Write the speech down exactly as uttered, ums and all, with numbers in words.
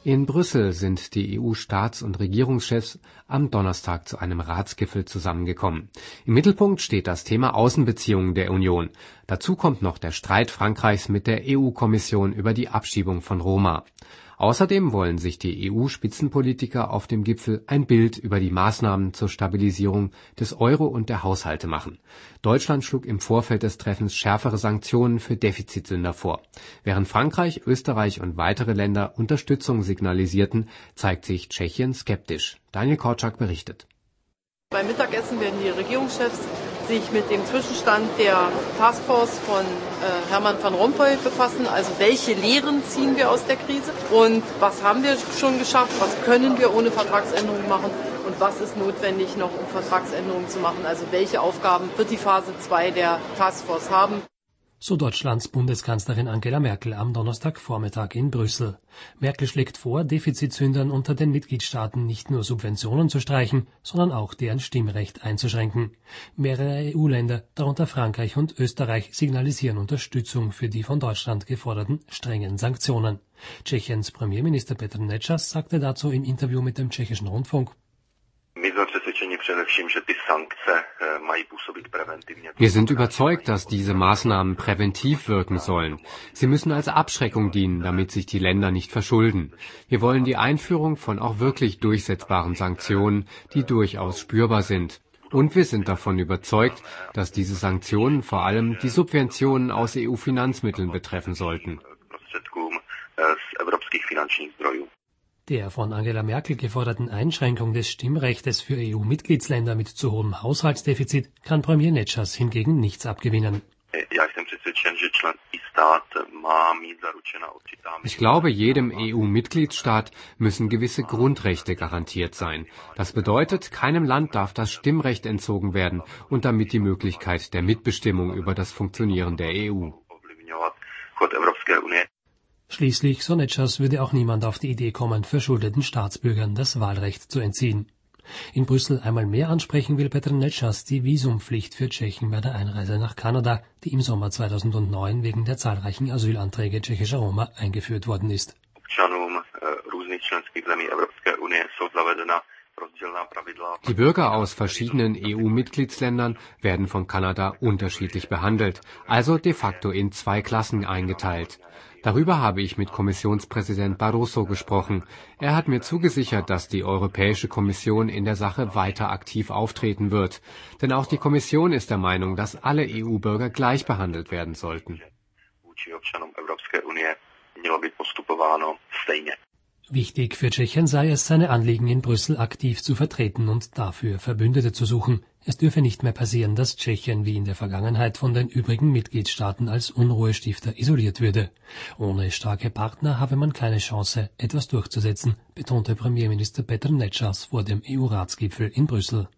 In Brüssel sind die E U-Staats- und Regierungschefs am Donnerstag zu einem Ratsgipfel zusammengekommen. Im Mittelpunkt steht das Thema Außenbeziehungen der Union. Dazu kommt noch der Streit Frankreichs mit der E U-Kommission über die Abschiebung von Roma. Außerdem wollen sich die E U-Spitzenpolitiker auf dem Gipfel ein Bild über die Maßnahmen zur Stabilisierung des Euro und der Haushalte machen. Deutschland schlug im Vorfeld des Treffens schärfere Sanktionen für Defizitsünder vor. Während Frankreich, Österreich und weitere Länder Unterstützung signalisierten, zeigt sich Tschechien skeptisch. Daniel Korczak berichtet. Beim Mittagessen werden die Regierungschefs sich mit dem Zwischenstand der Taskforce von äh, Herman van Rompuy befassen. Also welche Lehren ziehen wir aus der Krise und was haben wir schon geschafft, was können wir ohne Vertragsänderungen machen und was ist notwendig noch, um Vertragsänderungen zu machen. Also welche Aufgaben wird die Phase zwei der Taskforce haben. So Deutschlands Bundeskanzlerin Angela Merkel am Donnerstagvormittag in Brüssel. Merkel schlägt vor, Defizitsündern unter den Mitgliedstaaten nicht nur Subventionen zu streichen, sondern auch deren Stimmrecht einzuschränken. Mehrere E U-Länder, darunter Frankreich und Österreich, signalisieren Unterstützung für die von Deutschland geforderten strengen Sanktionen. Tschechiens Premierminister Petr Nečas sagte dazu im Interview mit dem tschechischen Rundfunk: Wir sind überzeugt, dass diese Maßnahmen präventiv wirken sollen. Sie müssen als Abschreckung dienen, damit sich die Länder nicht verschulden. Wir wollen die Einführung von auch wirklich durchsetzbaren Sanktionen, die durchaus spürbar sind. Und wir sind davon überzeugt, dass diese Sanktionen vor allem die Subventionen aus E U-Finanzmitteln betreffen sollten. Der von Angela Merkel geforderten Einschränkung des Stimmrechtes für E U-Mitgliedsländer mit zu hohem Haushaltsdefizit kann Premier Nečas hingegen nichts abgewinnen. Ich glaube, jedem E U-Mitgliedstaat müssen gewisse Grundrechte garantiert sein. Das bedeutet, keinem Land darf das Stimmrecht entzogen werden und damit die Möglichkeit der Mitbestimmung über das Funktionieren der E U. Schließlich, so Nečas, würde auch niemand auf die Idee kommen, verschuldeten Staatsbürgern das Wahlrecht zu entziehen. In Brüssel einmal mehr ansprechen will Petr Nečas die Visumpflicht für Tschechen bei der Einreise nach Kanada, die im Sommer zweitausendneun wegen der zahlreichen Asylanträge tschechischer Roma eingeführt worden ist. Die Bürger aus verschiedenen E U-Mitgliedsländern werden von Kanada unterschiedlich behandelt, also de facto in zwei Klassen eingeteilt. Darüber habe ich mit Kommissionspräsident Barroso gesprochen. Er hat mir zugesichert, dass die Europäische Kommission in der Sache weiter aktiv auftreten wird. Denn auch die Kommission ist der Meinung, dass alle E U-Bürger gleich behandelt werden sollten. Wichtig für Tschechien sei es, seine Anliegen in Brüssel aktiv zu vertreten und dafür Verbündete zu suchen. Es dürfe nicht mehr passieren, dass Tschechien wie in der Vergangenheit von den übrigen Mitgliedstaaten als Unruhestifter isoliert würde. Ohne starke Partner habe man keine Chance, etwas durchzusetzen, betonte Premierminister Petr Nečas vor dem E U-Ratsgipfel in Brüssel.